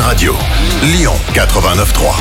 Radio. Lyon 89.3.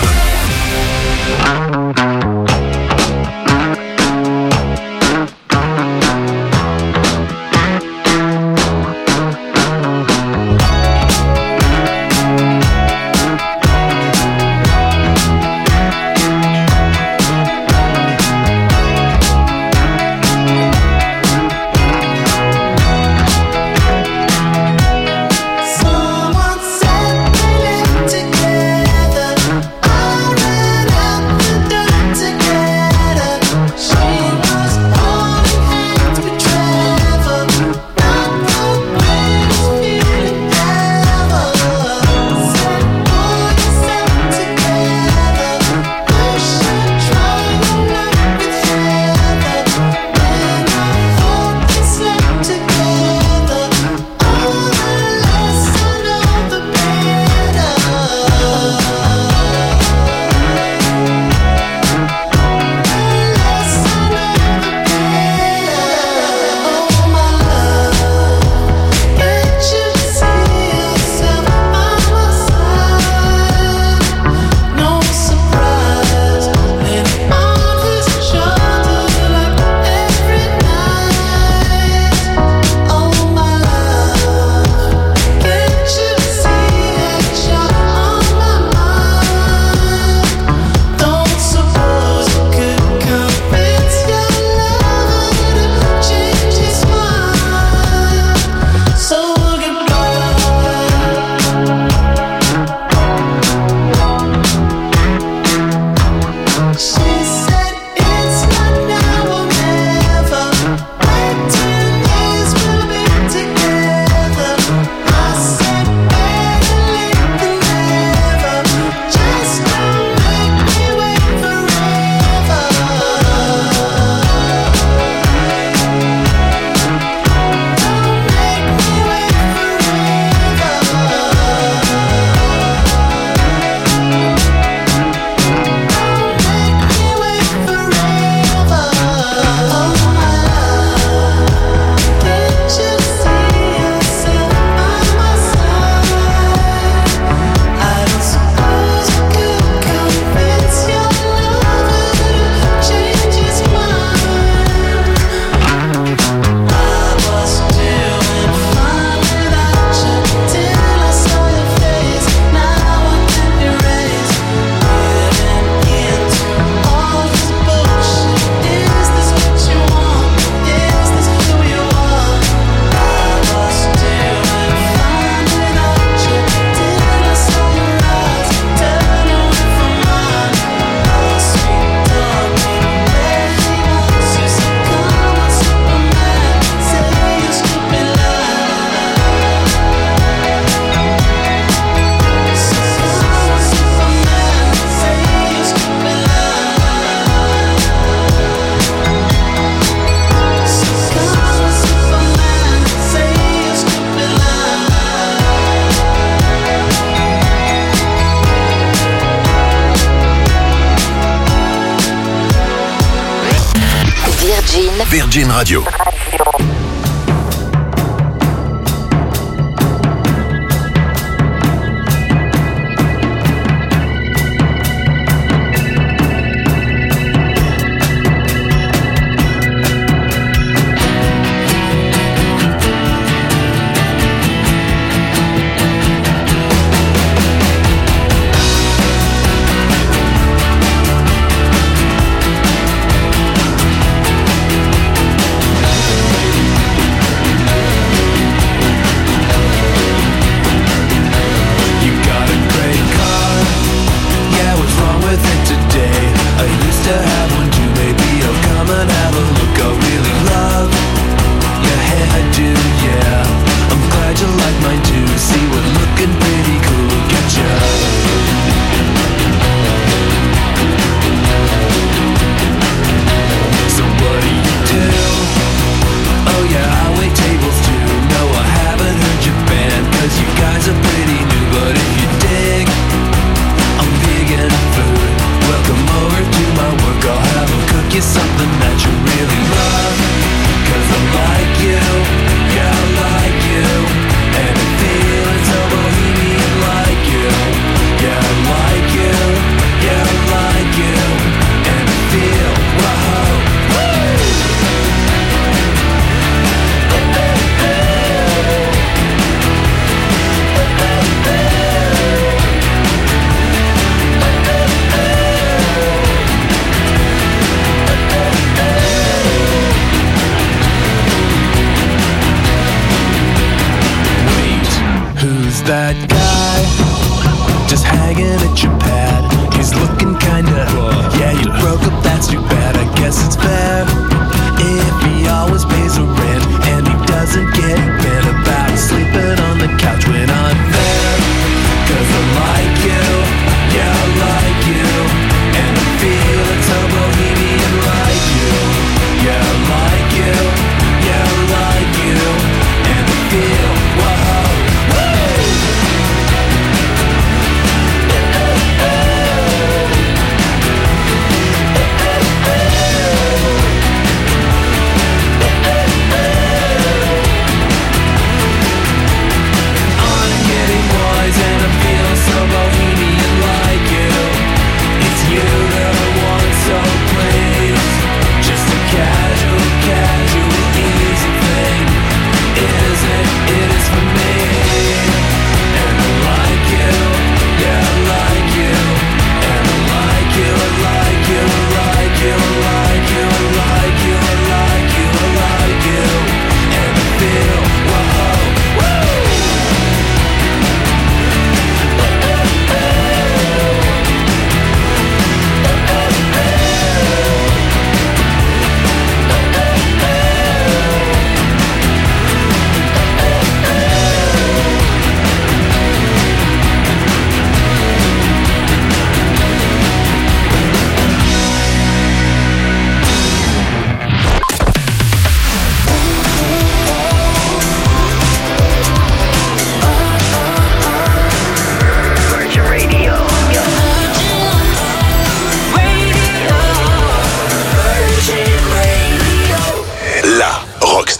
Virgin Radio.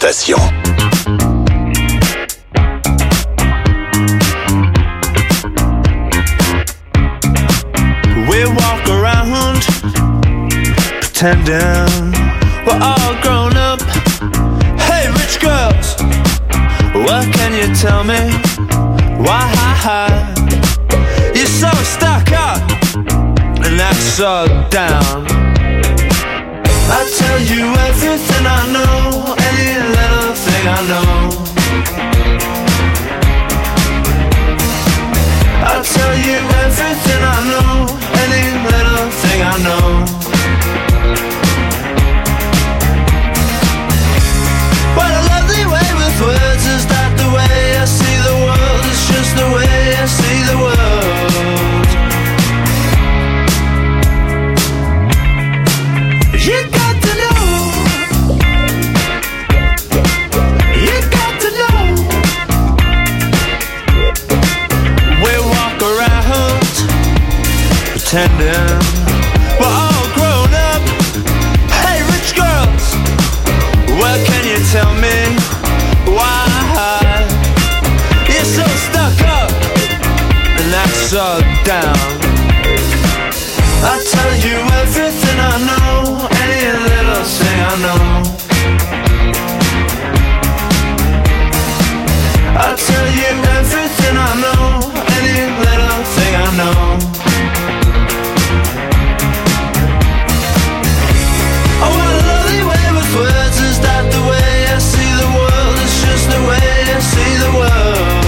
Station. We walk around pretending we're all grown up. Hey, rich girls, what can you tell me? Why you're so stuck up and that's so down? I tell you everything I know, any little thing I know. I'll tell you everything I know, any little thing I know. What a lovely way with words, is that the way I see the world? It's just the way I see the world. You got to know. You got to know. We walk around pretending we're all grown up. Hey, rich girls, what can you tell me? Why you're so stuck up and that's so down? I tell you everything I know, any little thing I know. I tell you everything I know, any little thing I know. Oh, what a lovely way with words, is that the way I see the world? It's just the way I see the world.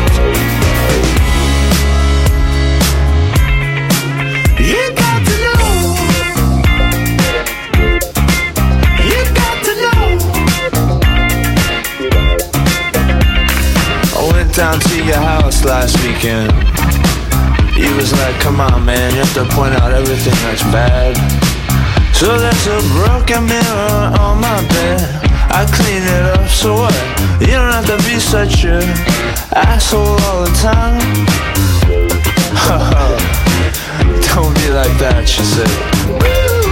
You got to know. You got to know. I went down to your house last weekend. You was like, come on man, you have to point out everything that's bad. So there's a broken mirror on my bed. I clean it up, so what? You don't have to be such a asshole all the time. Don't be like that, she said.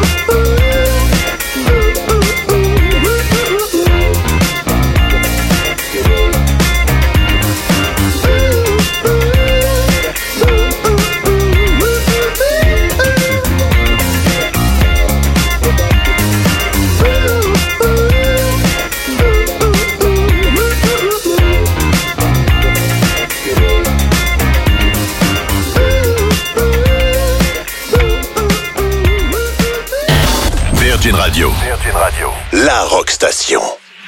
Virgin Radio. Virgin Radio. La Rock Station.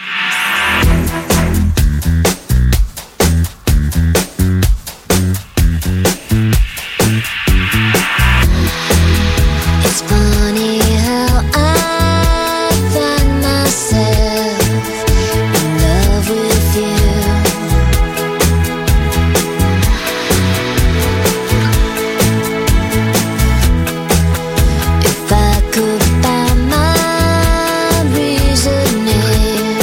It's funny how I find myself in love with you. If I could find my reasoning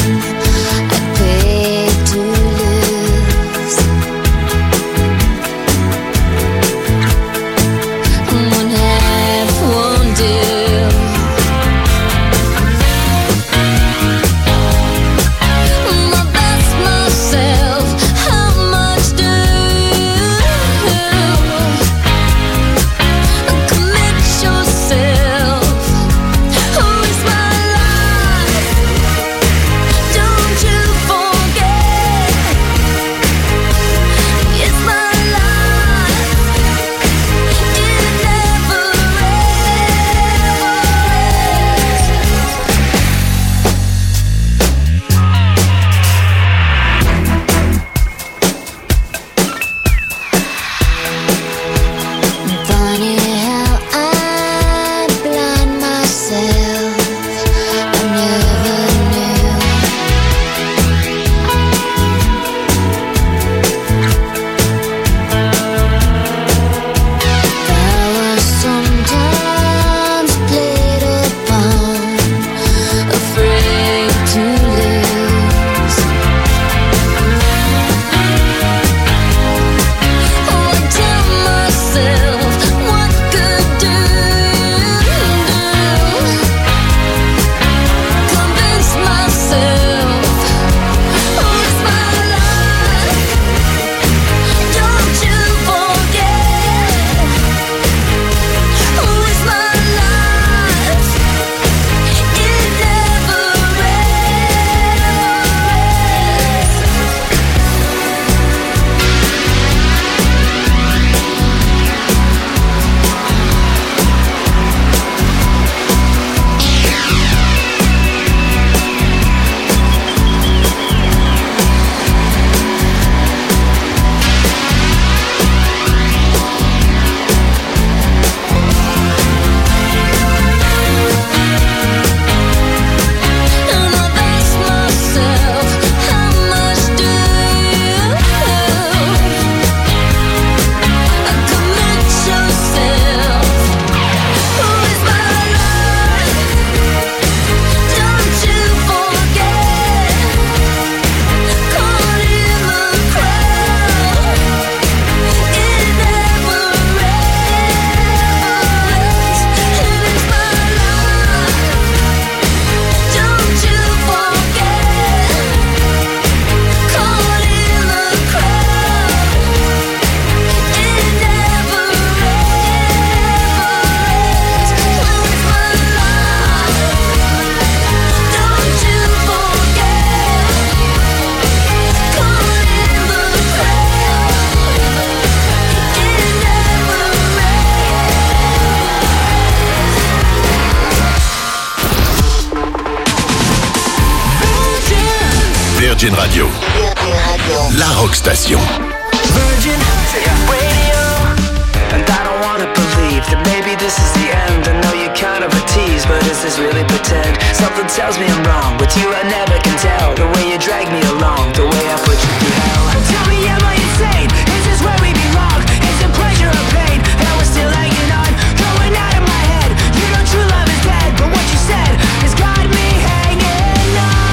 Virgin Radio. La Rock Station. Virgin Radio. And I don't wanna believe that maybe this is the end. I know you're kind of a tease, but is this really pretend? Something tells me I'm wrong. With you I never can tell. The way you drag me along, the way I put you through hell. Tell me, am I insane? Is this where we belong? Is it pleasure or pain? And we're still hanging on, going out of my head. You know true love is dead, but what you said has got me hanging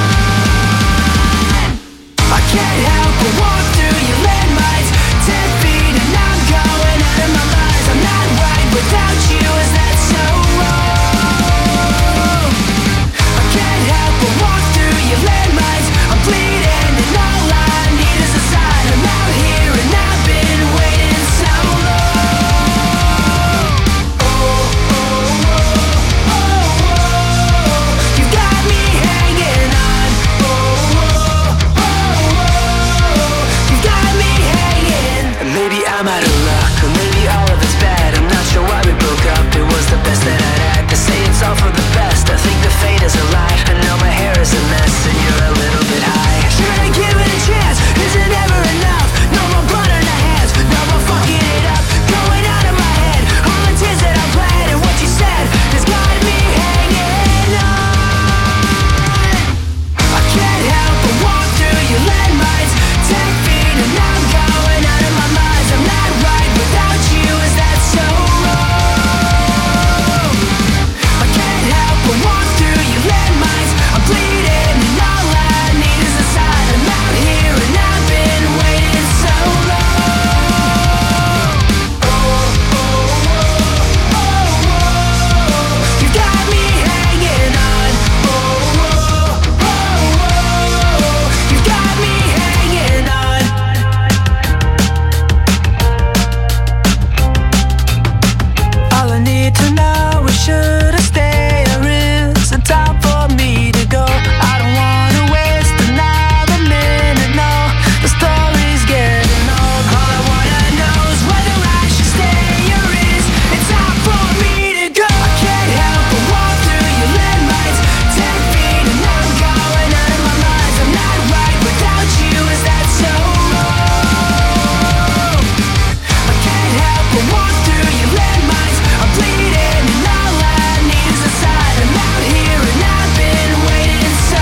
on. I can't help but walk through your landmines, 10 feet and I'm going out of my mind. I'm not right without you, is that so wrong? I can't help but walk through your landmines. I'm bleeding and all I need is a sign. I'm out here and I've been waiting so long. Oh, oh, oh, oh, oh. You got me hanging on. Oh, oh, oh, oh. You got me hanging. And maybe I'm out of luck, or maybe all of it's bad. I'm not sure why we broke up. It was the best that I'd had. To say it's all for the best, I think the fate is a lie. I know my hair is a mess and you're a little bit high. Should I give it a chance? Is it ever enough? No more blood on our hands, no more fucking it up. Going out of my head, all the tears that I bled. And what you said has got me hanging on. I can't help but walk through your landmines, 10 feet and I'm going out of my mind. I'm not right without you, is that so wrong? I can't help but walk through your landmines. I'm bleeding and all I need is a sign. I'm out here and I've been waiting so long. Oh, oh, oh, oh, oh. You got me hanging on. Oh, oh, oh, oh. You got me hanging on. All I need to know is should I stay or is it time for me to go? I don't wanna waste another minute, no. The story's getting old. All I wanna know is whether I should stay or is it time for me to go? I can't help but walk through your landmines, 10 feet and I'm going out of my mind. I'm not right without you, is that so wrong? I can't help but walk through your landmines. I'm bleeding and all I need is a sign. I'm out here and I've been waiting so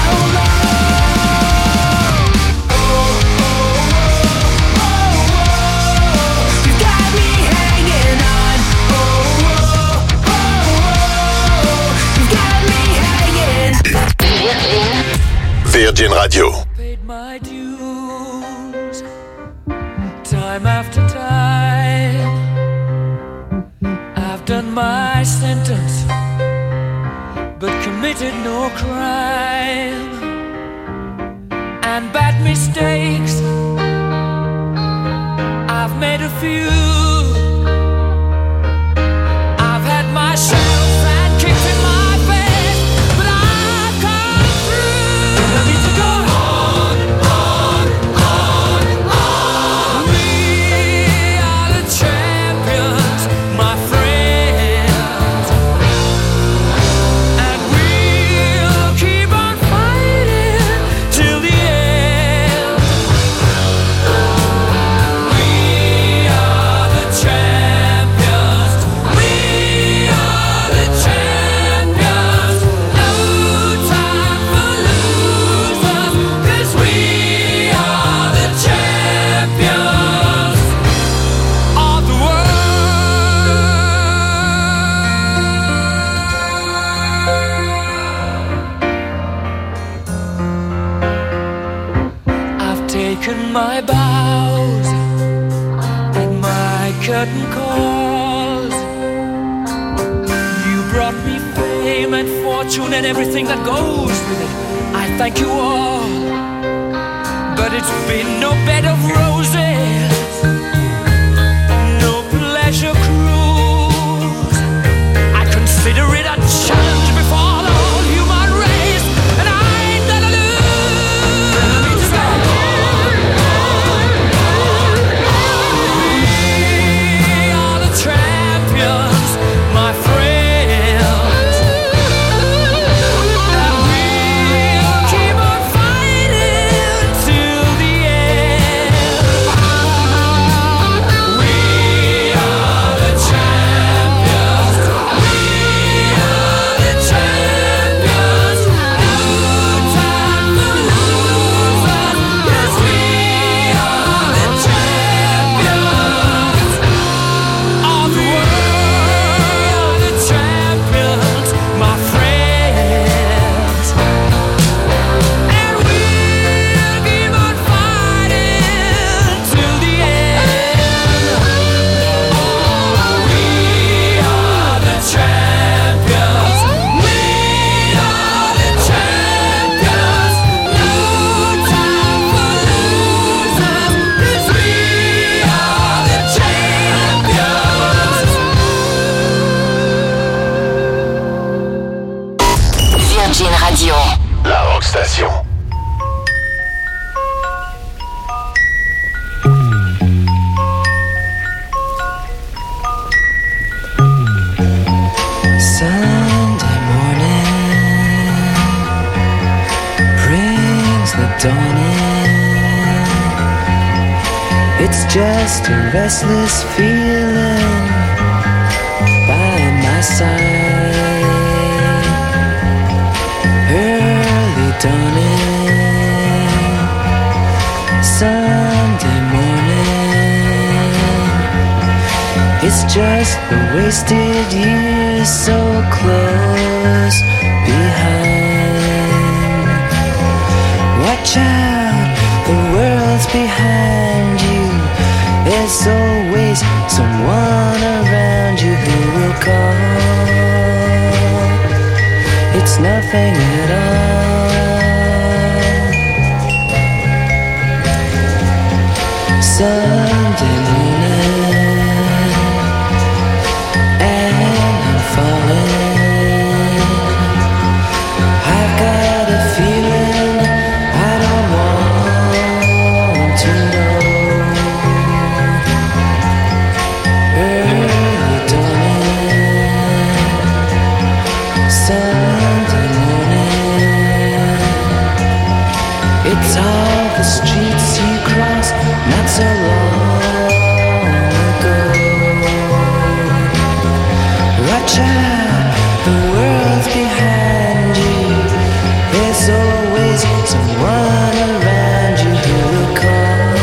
long. Oh, oh, oh, oh, oh. You got me hanging on. Oh, oh, oh, oh. You got me hanging. Virgin Radio. Paid my dues, time after time. I've done my sentence, but committed no crime. And bad mistakes, I've made a few. I've had my shells and kicks in my face, but I've come through. I need to go on, on, on, on. We are the champions, my friends, and we'll keep on fighting till the end. We are the champions. We are the champions. No time for losers, 'cause we are the champions of the world. I've taken my bows and my curtain calls. You brought me fame and fortune and everything that goes with it. I thank you all, but it's been no bed of roses, no pleasure cruise. I consider it a challenge before the whole human race, and I ain't gonna lose. We are the champions, my friends, and we'll keep on fighting Rock Station. Sunday morning brings the dawn in. It's just a restless feeling by my side. Early dawning, Sunday morning. It's just the wasted years so close behind. Watch out, the world's behind you. There's always someone around you who will call. It's nothing at all. Sunday morning, and I'm falling. I've got a feeling I don't want to know. Early dawning, Sunday morning. It's all the streets you crossed not so long ago. Watch out, the world's behind you. There's always someone around you who will call.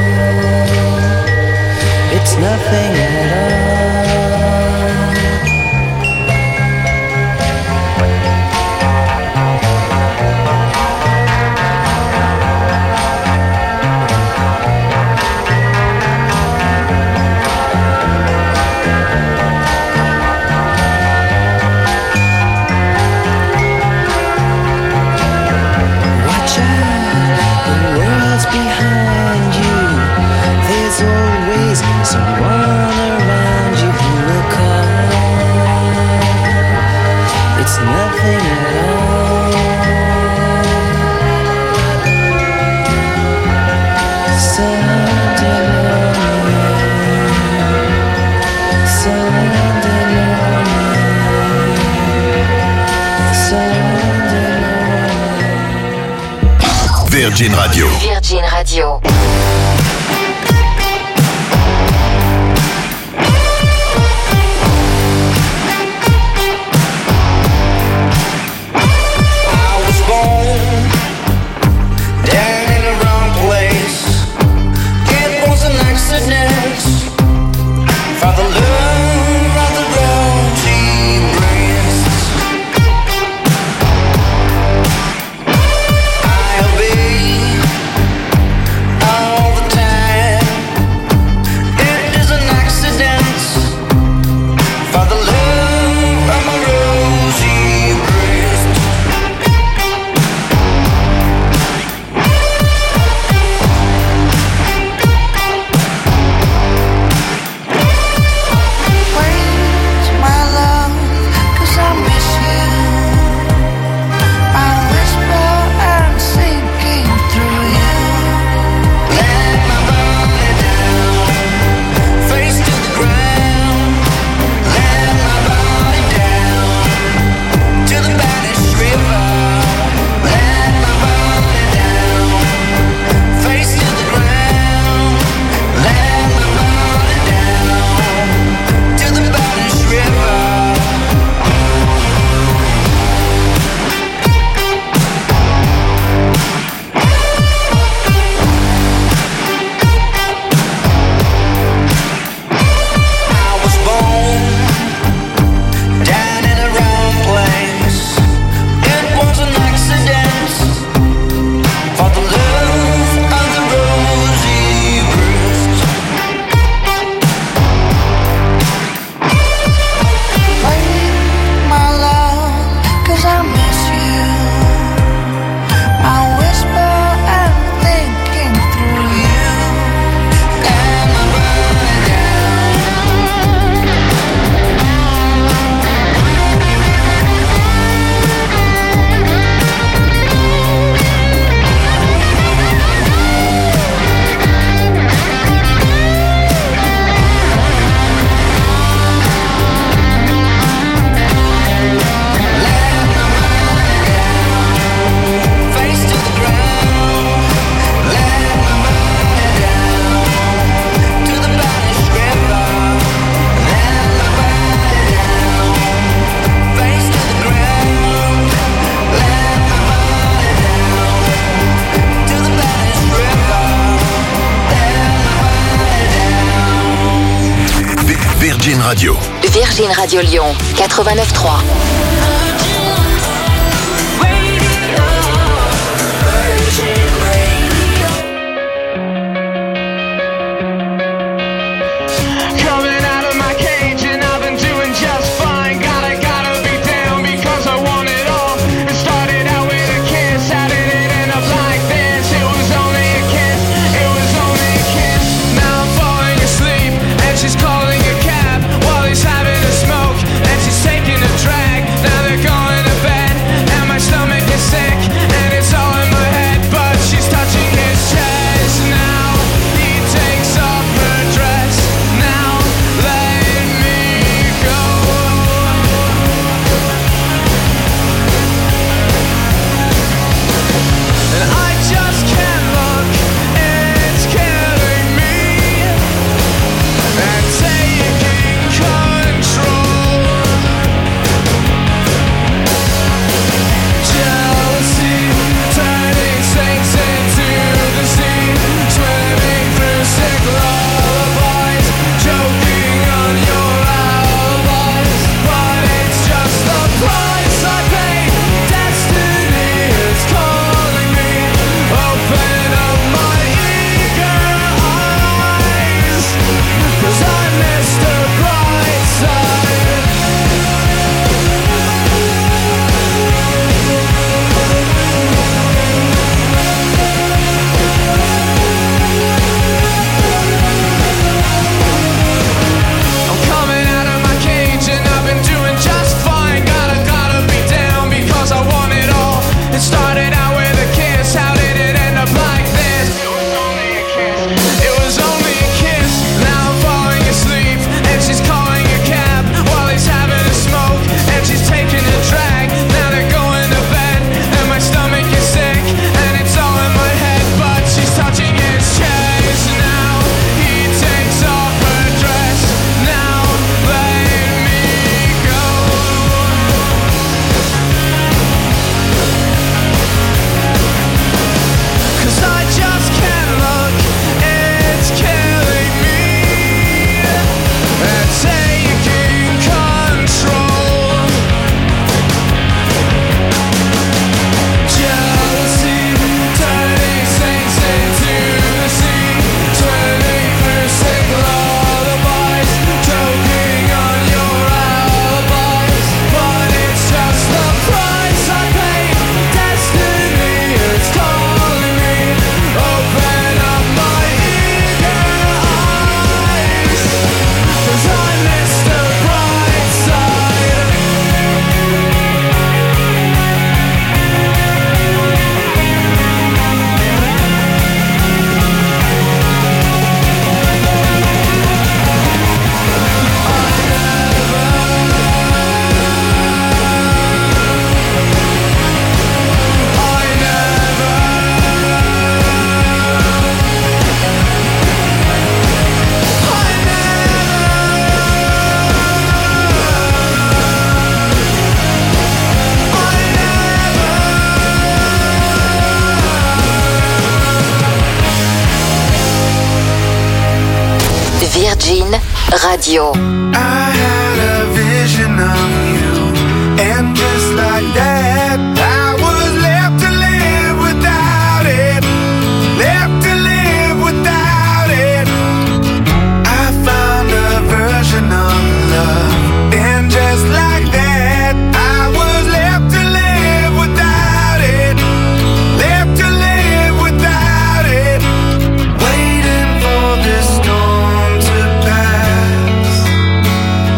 It's nothing at all. Watch out, the world's behind you. There's always someone around you who will call. It's nothing at all. Sunday morning, Sunday morning, Sunday morning. Virgin Radio. Virgin Radio. I was born down in the wrong place. It was an accident for the love of the rosy breasts. I obey all the Radio. Virgin Radio Lyon, 89.3. Virgin Radio. I had a vision of you, and just like that, I was left to live without it, left to live without it. I found a version of love, and just like that, I was left to live without it, left to live without it, waiting for this storm to pass.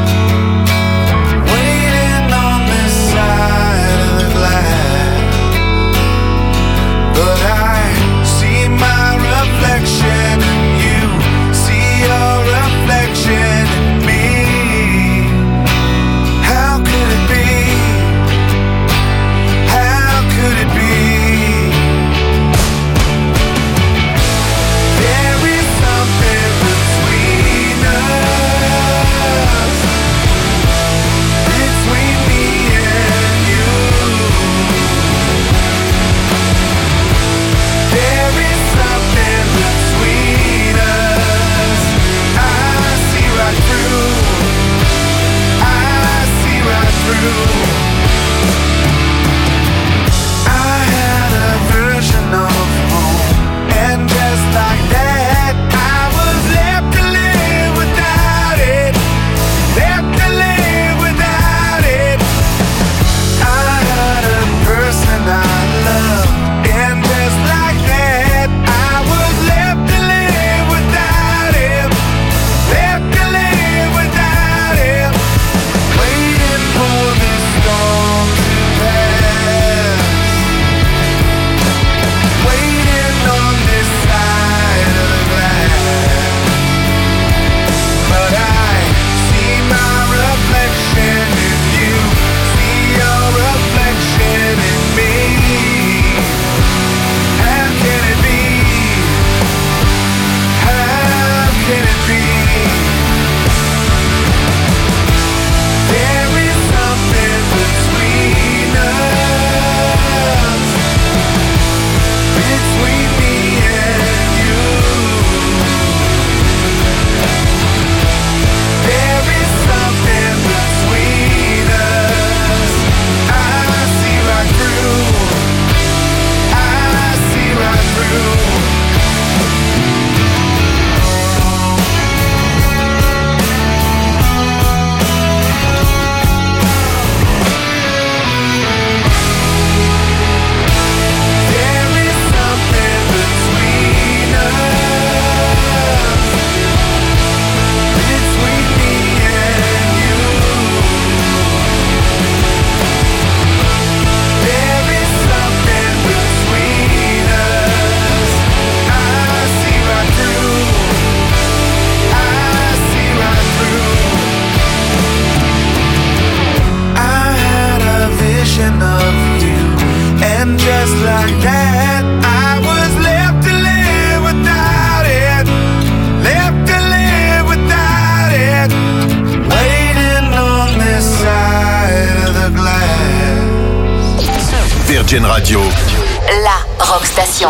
Virgin Radio. La Rock Station.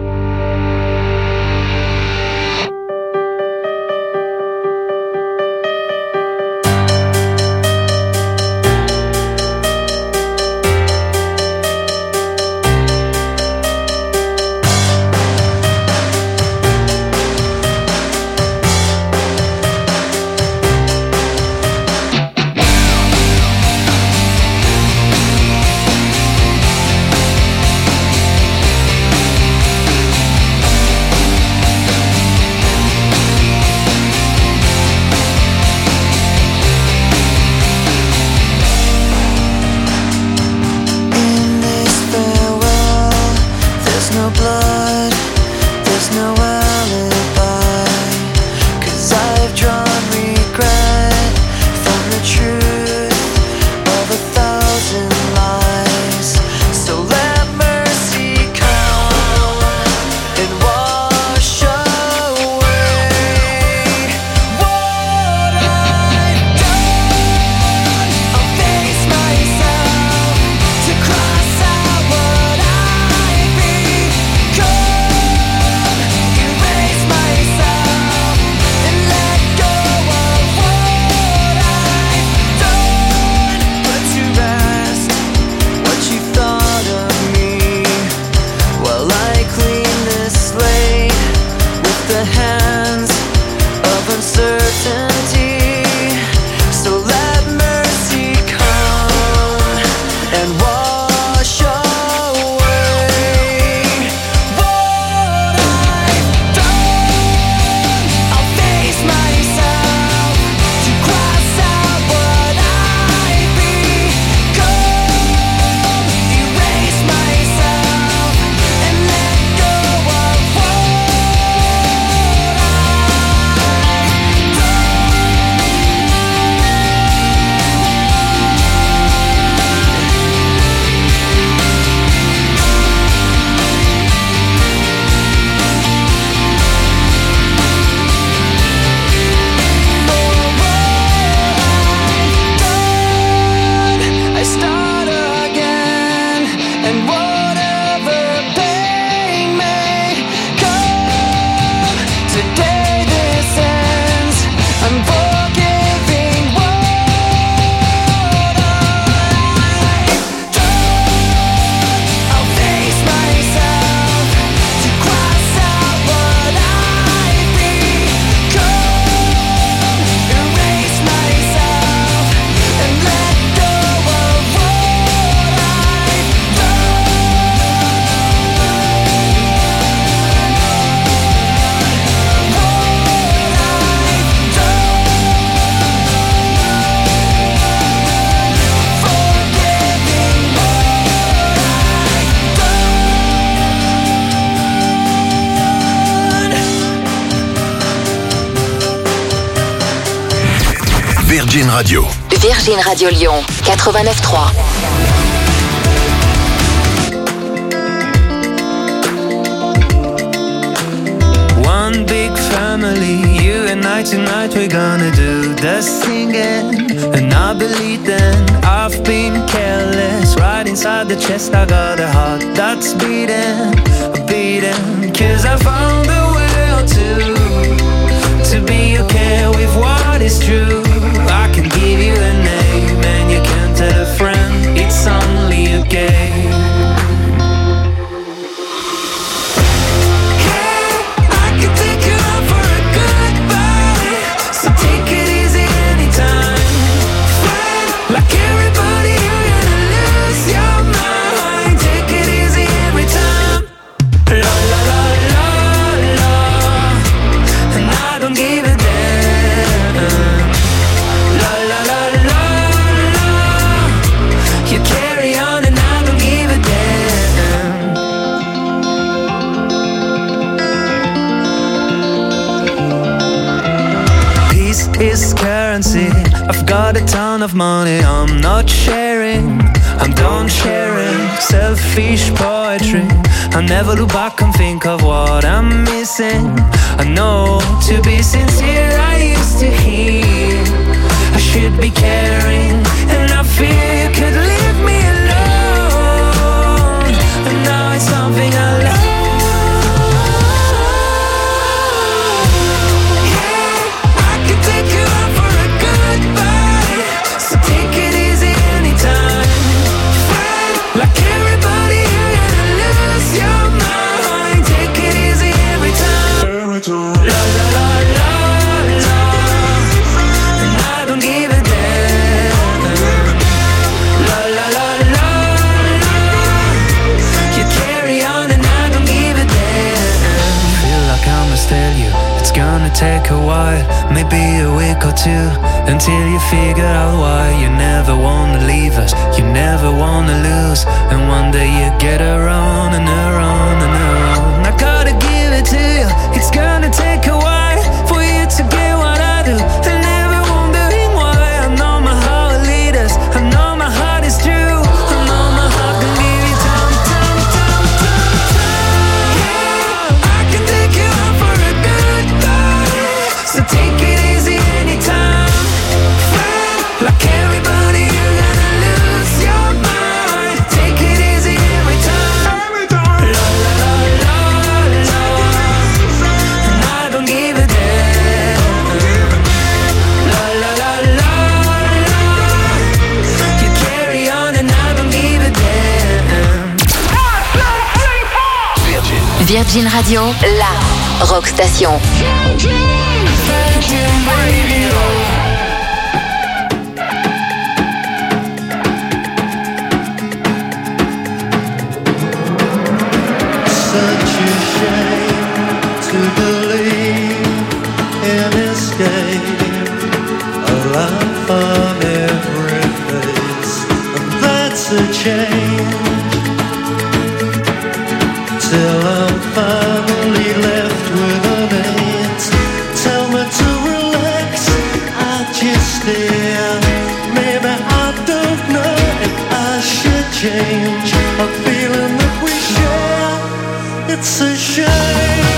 Virgin Radio. Virgin Radio Lyon, 89.3. One big family, you and I tonight, we're gonna do the singing. And I believe then I've been careless. Right inside the chest I got a heart that's beating, beating. Cause I found a way to be okay with what is true. I can give you a name and you can tell a friend it's only a game. Is currency. I've got a ton of money, I'm not sharing, I'm done sharing. Selfish poetry, I never look back and think of what I'm missing. I know, to be sincere, I used to hear I should be caring, and I fear you could leave me alone. fail you. It's gonna take a while, maybe a week or two, until you figure out why you never wanna leave us, you never wanna lose. And one day you get around and around and around. I gotta give it to you, it's gonna take a while for you to get what I do. And never wondering why. I know my heart will lead us, I know my heart is true. I know my heart can give you time. Yeah, I can take you out for a good ride, so take it easy anytime. Friend, like everybody, you're gonna lose your mind. Take it easy every time. La la la la la, and I don't give a damn. La la la la la, you carry on and I don't give a damn. Virgin Radio, la rock station. Such a shame to believe in escape, a laugh on every face, and that's a change. Till I'm finally left with an eight. Tell me to relax, I just stare. Maybe I don't know if I should change. A feeling that we share, it's a shame.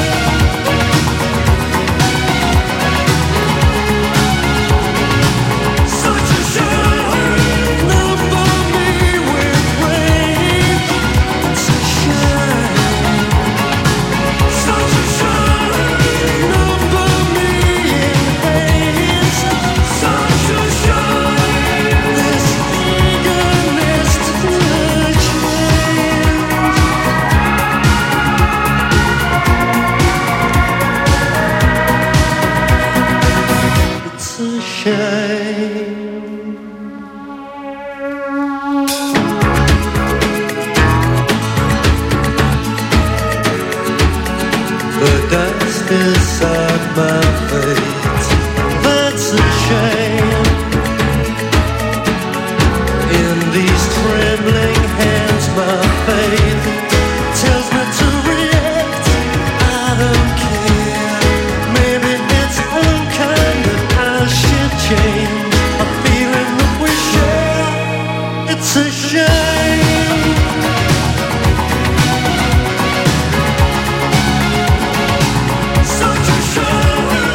Such a shame, not for me with rain. It's a shame. Such a shame, not for me in haste. Such a shame, this eagerness to change. It's a shame. The dust inside my face, that's a shame. In these trembling hands, my faith tells me to react. I don't care. Maybe it's unkind that I should change. A feeling that we share, it's a shame. Such a shame.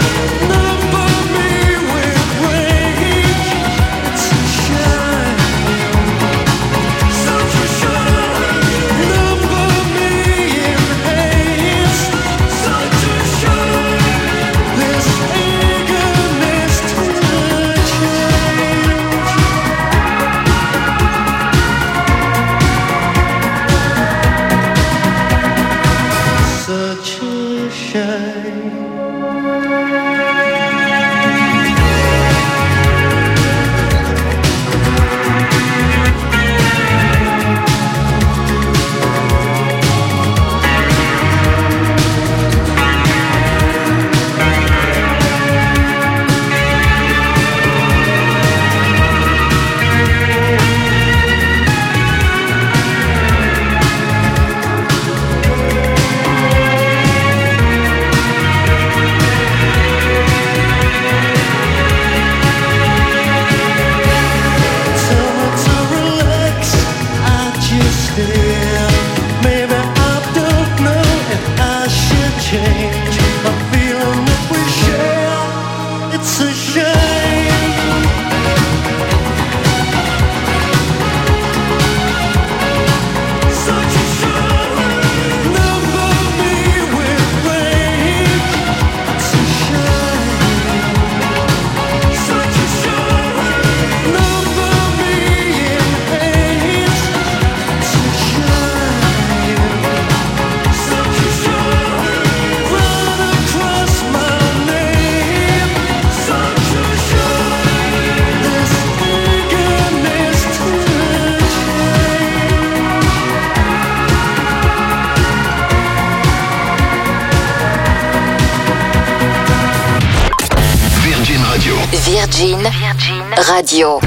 Virgin Radio.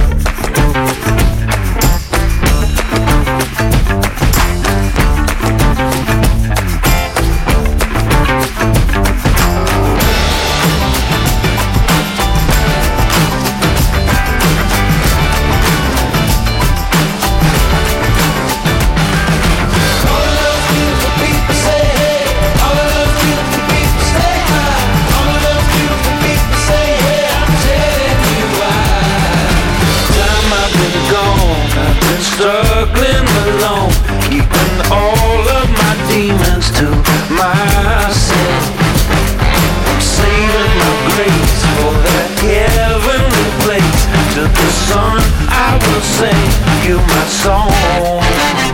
Struggling alone, keeping all of my demons to myself. I'm saving my grace for that heavenly place. To the sun I will sing you my song.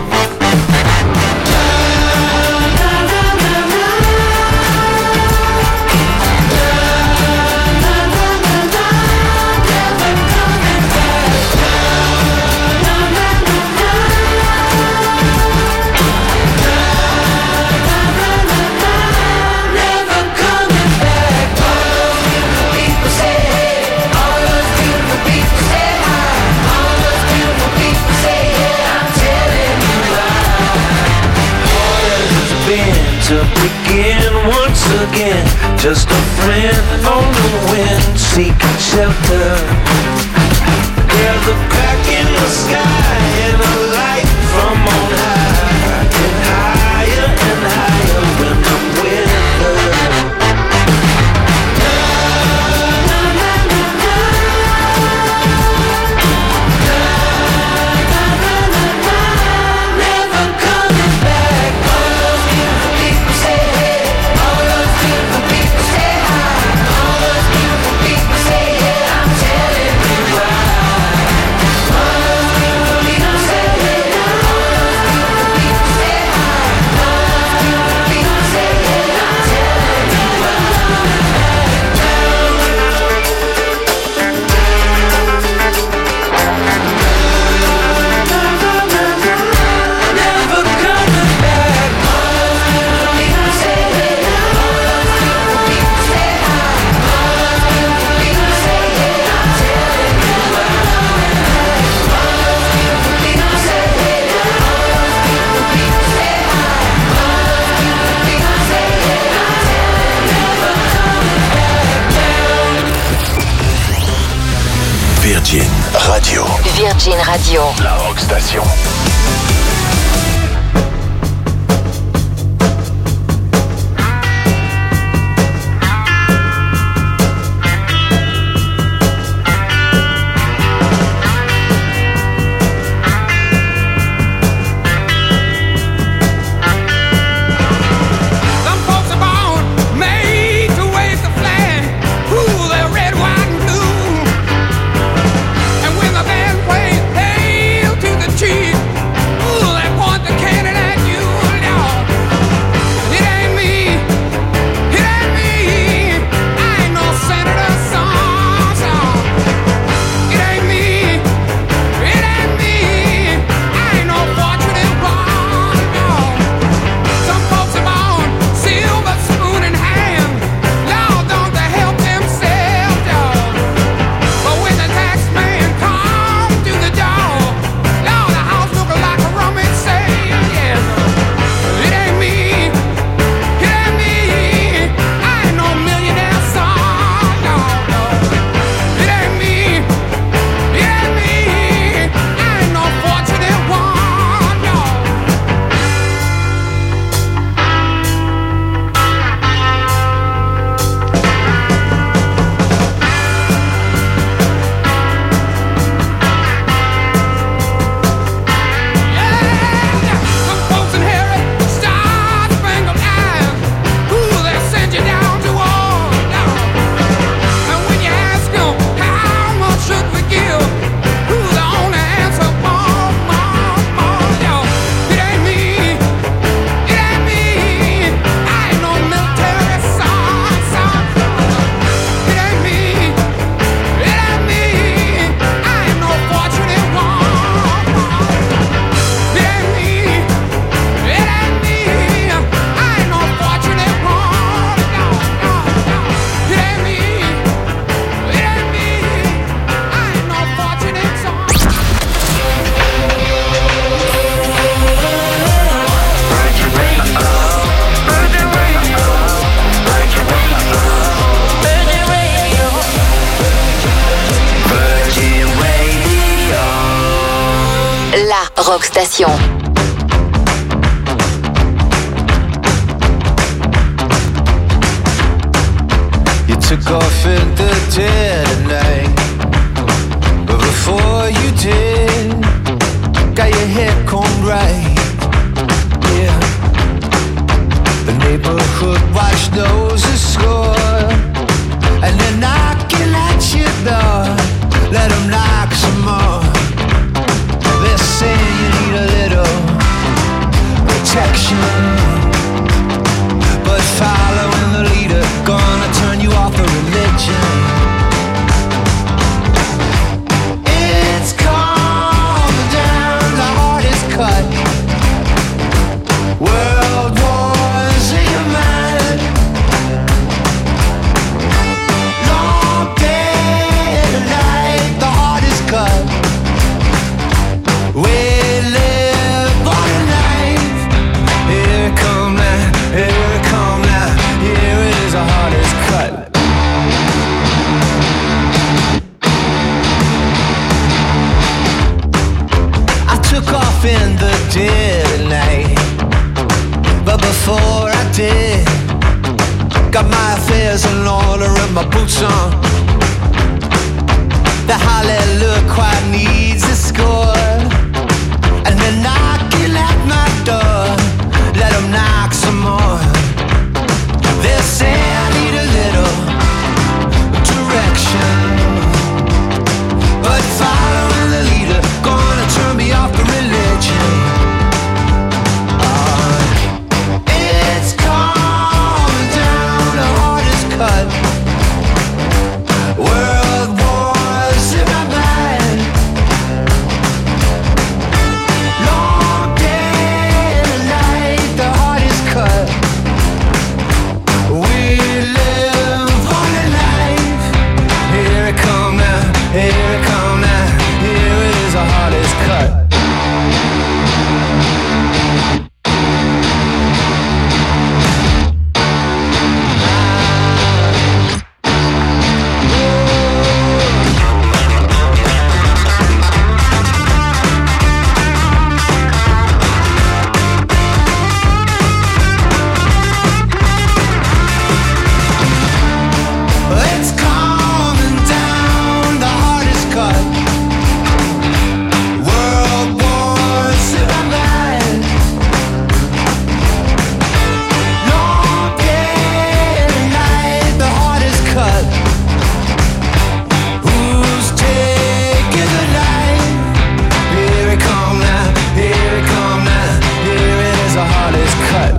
To begin once again, just a friend on the wind, seeking shelter. There's a crack in the sky and a light from on high, and higher and higher when I'm with her. Virgin Radio. Virgin Radio. La Rockstation. And when the band plays Hail to the Chief, Rock Station. You took off in the dead of night, but before you did, got your hair combed right. Yeah, the neighborhood watch knows the score, and they're knocking at your door. Let them knock some more. They're saying you need a little protection, but following the leader gonna turn you off the religion. It's calming down, the heart is cut. World wars in your mind. Long day and night, the heart is cut. We live on a knife. Here it come now, here it come now. Here it is, the heart is cut. I took off in the dead of night, but before I did, got my affairs in order and my boots on. The hallelujah quite needs a score, and they're knocking at my door. Let them knock some more. They say I need a little direction, but following the leader gonna turn me off the religion. It's calming down, the heart is cut. World wars in my mind. Long day and night, the heart is cut. We live on a knife. Here it come now, here it come now. Here it is, the heart is cut. It's calming down, the heart is cut. World wars in my mind. Long day and night, the heart is cut. Who's taking the knife? Here it come now, here it come now. Here it is, the heart is cut.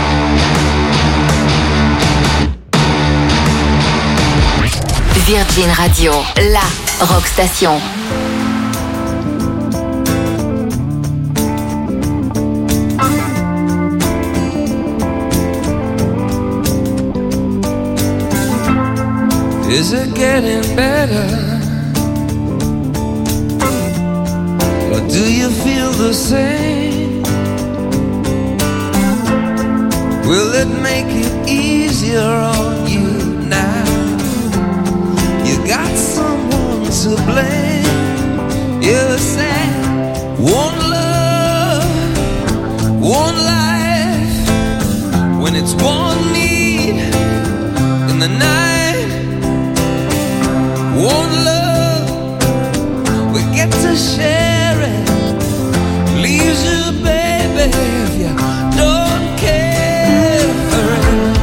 Virgin Radio, la Rock Station. Is it getting better? Or do you feel the same? Will it make it easier on you now? You got someone to blame. You said one love, one life. When it's one need in the night, one love, we get to share it. Leaves you, baby, if you don't care for it.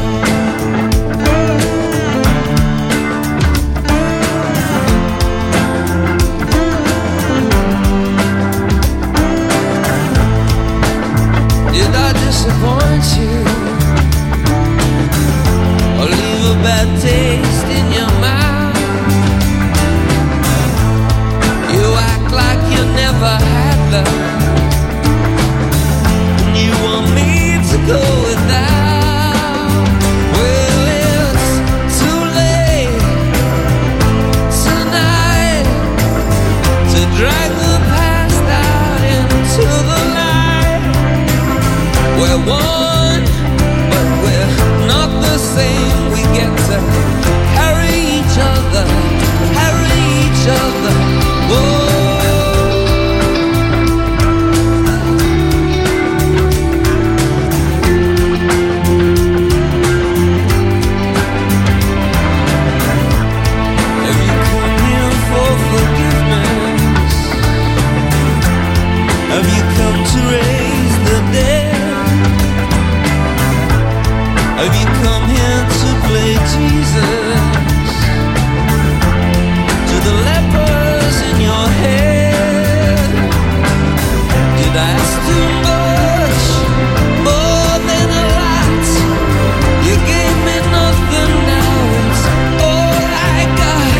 Did I disappoint you? Or leave a bad taste in your mouth? You act like you never had love, and you want me to go without. Well, it's too late tonight to drag the past out into the light. We're one, but we're not the same. We get to Have you come here to play Jesus? To the lepers in your head, did I ask too much? More than a lot. You gave me nothing, now it's all I got.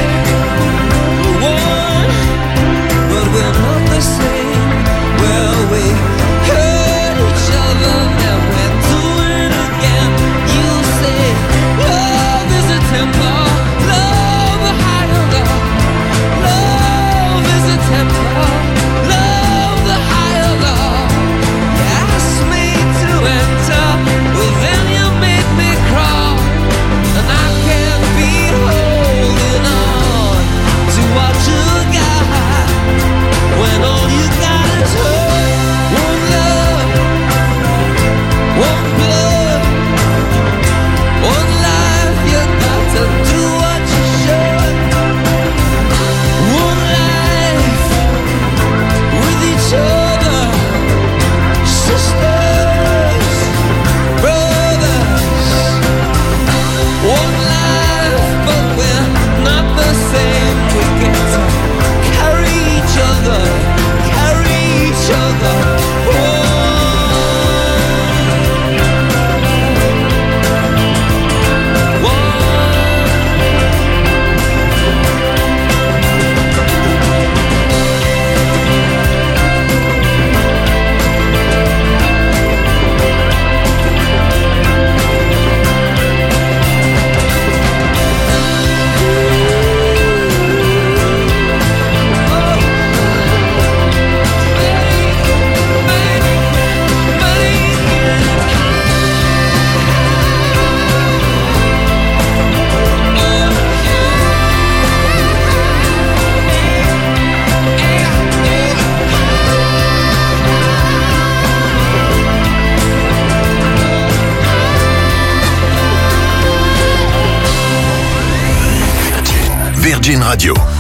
One, but we're not the same. Well, we hurt each other, then we're doing it again. You say love is a temper, love a higher love. Love is a temper, love the higher love. You asked me to enter, well then you made me crawl, and I can't be holding on to what you got when all you got is hurt. One love, one blood, one life. You got to do what you should. One life with each other, sisters, brothers. One life, but we're not the same. We get to carry each other, carry each other. Virgin Radio.